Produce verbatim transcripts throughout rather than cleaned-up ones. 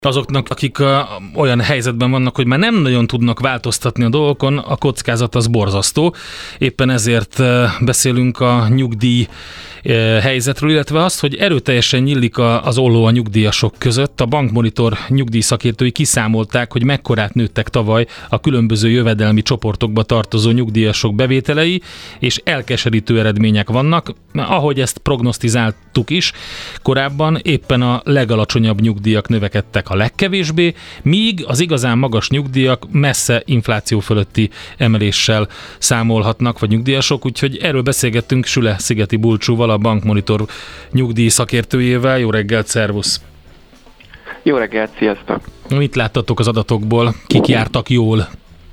Azoknak, akik olyan helyzetben vannak, hogy már nem nagyon tudnak változtatni a dolgokon, a kockázat az borzasztó. Éppen ezért beszélünk a nyugdíj helyzetről, illetve azt, hogy erőteljesen nyílik az olló a nyugdíjasok között. A Bankmonitor nyugdíjszakértői kiszámolták, hogy mekkorát nőttek tavaly a különböző jövedelmi csoportokba tartozó nyugdíjasok bevételei, és elkeserítő eredmények vannak. Ahogy ezt prognosztizáltuk is, korábban éppen a legalacsonyabb nyugdíjak növekedtek a legkevésbé, míg az igazán magas nyugdíjak messze infláció fölötti emeléssel számolhatnak, vagy nyugdíjasok, úgyhogy erről beszélgettünk Süle Szigeti Bulcsúval, a Bankmonitor nyugdíj szakértőjével. Jó reggelt, szervusz! Jó reggelt, sziasztok! Mit láttatok az adatokból? Kik jártak jól?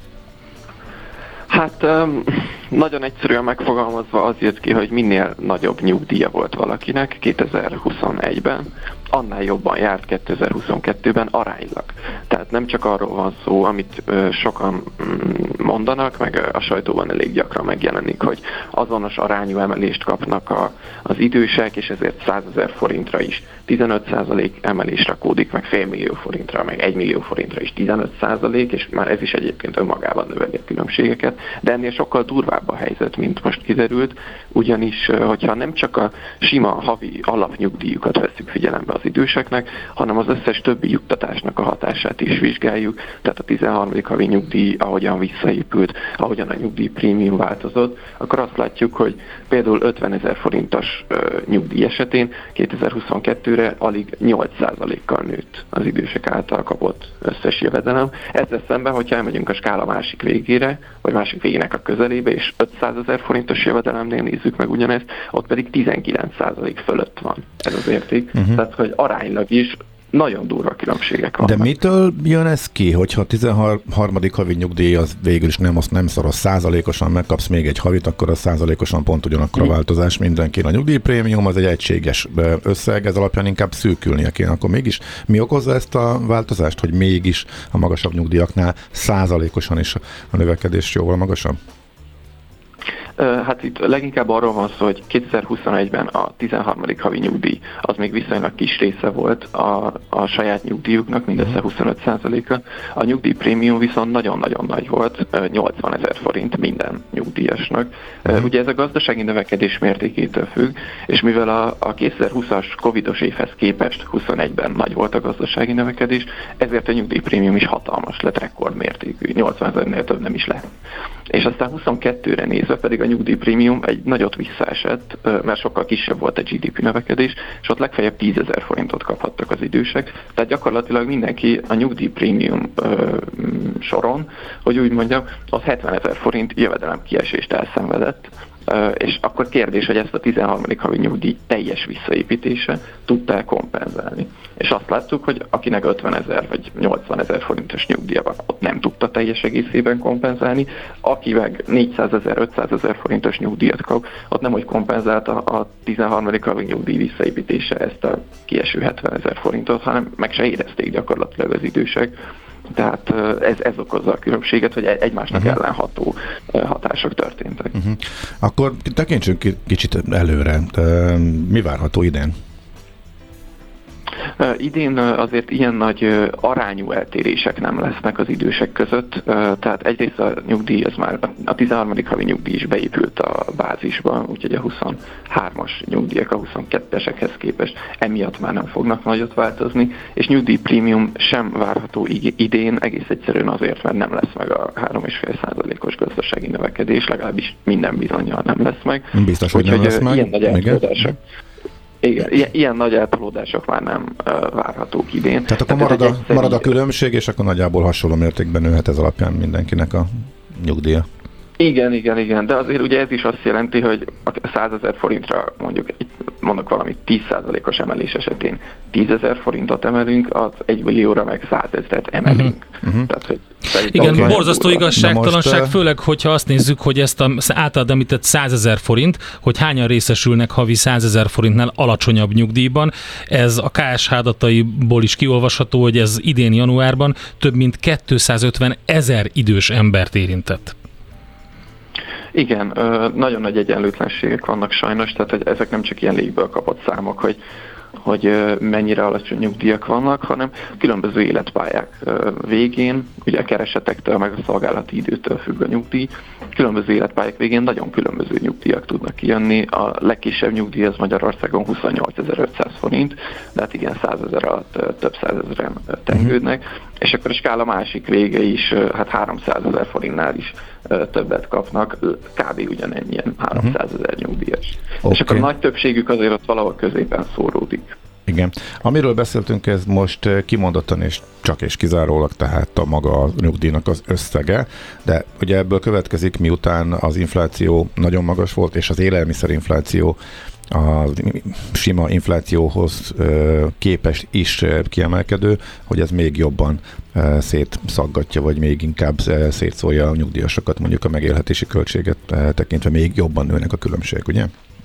Hát nagyon egyszerűen megfogalmazva az jött ki, hogy minél nagyobb nyugdíja volt valakinek kétezer-huszonegyben, annál jobban járt kétezer-huszonkettőben aránylag. Tehát nem csak arról van szó, amit ö, sokan mondanak, meg a sajtóban elég gyakran megjelenik, hogy azonos arányú emelést kapnak a, az idősek, és ezért százezer forintra is tizenöt százalék emelés rakódik, meg fél millió forintra, meg egy millió forintra is tizenöt százalék, és már ez is egyébként önmagában növeli a különbségeket, de ennél sokkal durvább a helyzet, mint most kiderült, ugyanis, hogyha nem csak a sima havi alapnyugdíjukat veszük figyelembe az időseknek, hanem az összes többi juttatásnak a hatását is vizsgáljuk, tehát a tizenharmadik havi nyugdíj, ahogyan visszaépült, ahogyan a nyugdíjprémium változott, akkor azt látjuk, hogy például ötvenezer forintos uh, nyugdíj esetén kétezer-huszonkettőre alig nyolc százalékkal nőtt az idősek által kapott összes jövedelem. Ezzel szemben, hogyha elmegyünk a skála másik végére, vagy másik végének a közelébe, és ötszázezer forintos jövedelemnél nézzük meg ugyanezt, ott pedig tizenkilenc százalék fölött van ez az érték. Uh-huh. Tehát, hogy aránylag is nagyon durva különbségek vannak. De mitől jön ez ki, hogyha a tizenharmadik havi nyugdíj az végül is nem, azt nem szoros százalékosan, megkapsz még egy havit, akkor az százalékosan pont ugyanakkor a változás mindenki. A nyugdíjprémium az egy egységes összeg, ez alapján inkább szűkülnie kéne. Akkor mégis mi okozza ezt a változást, hogy mégis a magasabb nyugdíjaknál százalékosan is a növekedés jóval magasabb? Hát itt leginkább arról van szó, hogy kétezer-huszonegyben a tizenharmadik havi nyugdíj az még viszonylag kis része volt a, a saját nyugdíjuknak, mindössze huszonöt százaléka. A nyugdíjprémium viszont nagyon-nagyon nagy volt, nyolcvanezer forint minden nyugdíjasnak. Uh-huh. Ugye ez a gazdasági növekedés mértékétől függ, és mivel a, a kétezer-húszas covidos évhez képest huszonegyben nagy volt a gazdasági növekedés, ezért a nyugdíjprémium is hatalmas lett, rekordmértékű, nyolcvanezernél több nem is lehet. És aztán huszonkettőre nézve pedig a nyugdíjprémium egy nagyot visszaesett, mert sokkal kisebb volt a gé dé pé növekedés, és ott legfeljebb tízezer forintot kaphattak az idősek. Tehát gyakorlatilag mindenki a nyugdíjprémium soron, hogy úgy mondjam, az hetvenezer forint jövedelem kiesést elszenvedett, és akkor kérdés, hogy ezt a tizenharmadik havi nyugdíj teljes visszaépítése tudta kompenzálni. És azt láttuk, hogy akinek ötvenezer vagy nyolcvanezer forintos nyugdíja van, ott nem tudta teljes egészében kompenzálni, aki meg négyszázezer, ötszázezer forintos nyugdíjat kap, ott nem úgy kompenzálta a tizenharmadik havi nyugdíj visszaépítése ezt a kieső hetvenezer forintot, hanem meg se érezték gyakorlatilag az idősek. Tehát ez, ez okozza a különbséget, hogy egymásnak uh-huh. ellenható hatások történtek. Uh-huh. Akkor tekintsünk kicsit előre. Mi várható idén? Uh, idén uh, azért ilyen nagy uh, arányú eltérések nem lesznek az idősek között, uh, tehát egyrészt a nyugdíj, az már a tizenharmadik havi nyugdíj is beépült a bázisba, úgyhogy a huszonhármas nyugdíjak a huszonkettőesekhez képest emiatt már nem fognak nagyot változni, és nyugdíjprémium sem várható idén, egész egyszerűen azért, mert nem lesz meg a három egész öt százalékos gazdasági növekedés, legalábbis minden bizonnyal nem lesz meg. Biztos, hogy nem lesz meg. Ilyen nagy eltérések. Igen, ilyen, ilyen nagy eltolódások már nem uh, várhatók idén. Tehát akkor marad a, marad a különbség, és akkor nagyjából hasonló mértékben nőhet ez alapján mindenkinek a nyugdíja. Igen, igen, igen, de azért ugye ez is azt jelenti, hogy a százezer forintra mondjuk, mondok valamit, tíz százalékos emelés esetén tízezer forintot emelünk, az egy millióra meg százezret emelünk. Uh-huh. Tehát, hogy igen, okay. Borzasztó igazságtalanság, most, főleg, hogyha azt nézzük, hogy ezt az általad említett százezer forint, hogy hányan részesülnek havi százezer forintnál alacsonyabb nyugdíjban. Ez a ká es há adataiból is kiolvasható, hogy ez idén januárban több mint kétszázötven ezer idős embert érintett. Igen, nagyon nagy egyenlőtlenségek vannak sajnos, tehát hogy ezek nem csak ilyen légből kapott számok, hogy hogy mennyire alacsony nyugdíjak vannak, hanem különböző életpályák végén, ugye a keresetektől meg a szolgálati időtől függ a nyugdíj, különböző életpályák végén nagyon különböző nyugdíjak tudnak kijönni. A legkisebb nyugdíj az Magyarországon huszonnyolcezer-ötszáz forint, de hát igen, százezer alatt több százezeren tengődnek, uh-huh. és akkor a skála másik vége is, hát háromszázezer forintnál is többet kapnak, kb. Ugyanennyien háromszázezer nyugdíjas. Okay. És akkor a nagy többségük azért ott valahol középen szóródik. Igen. Amiről beszéltünk, ez most kimondottan és csak és kizárólag tehát a maga a nyugdíjnak az összege, de ugye ebből következik, miután az infláció nagyon magas volt, és az élelmiszerinfláció a sima inflációhoz képest is kiemelkedő, hogy ez még jobban szétszaggatja, vagy még inkább szétszólja a nyugdíjasokat, mondjuk a megélhetési költséget tekintve még jobban nőnek a különbség, ugye?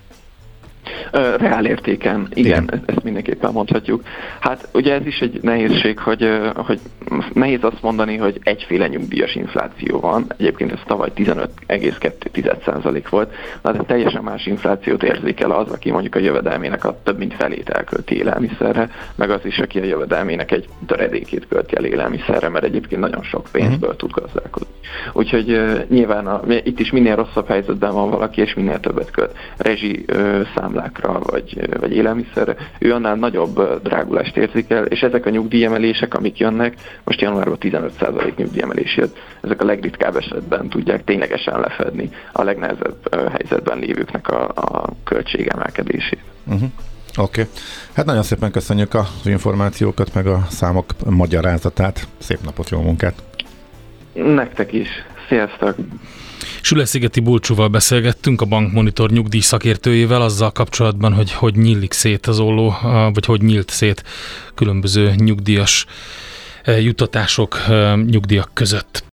Reál értéken, igen, igen, ezt mindenképpen mondhatjuk. Hát ugye ez is egy nehézség, hogy, hogy nehéz azt mondani, hogy egyféle nyugdíjas infláció van. Egyébként ez tavaly tizenöt egész kettő százalék volt, de teljesen más inflációt érzékel az, aki mondjuk a jövedelmének a több mint felét elkölti élelmiszerre, meg az is, aki a jövedelmének egy töredékét költi el élelmiszerre, mert egyébként nagyon sok pénzből uh-huh. tud gazdálkodni. Úgyhogy uh, nyilván a, itt is minél rosszabb helyzetben van valaki, és minél többet költ rezsi uh, számlákra, vagy, vagy élelmiszerre, ő annál nagyobb drágulást érzékel, és ezek a nyugdíjemelések, amik jönnek, most januárban tizenöt százalék nyugdíjemelés jött, ezek a legritkább esetben tudják ténylegesen lefedni a legnehezebb helyzetben lévőknek a, a költségemelkedését. Uh-huh. Oké. Okay. Hát nagyon szépen köszönjük az információkat, meg a számok magyarázatát. Szép napot, jó munkát! Nektek is. Sziasztok! Süleszigeti Bulcsúval beszélgettünk, a Bankmonitor nyugdíj szakértőjével azzal kapcsolatban, hogy hogy nyílik szét az olló, vagy hogy nyílt szét különböző nyugdíjas juttatások, nyugdíjak között.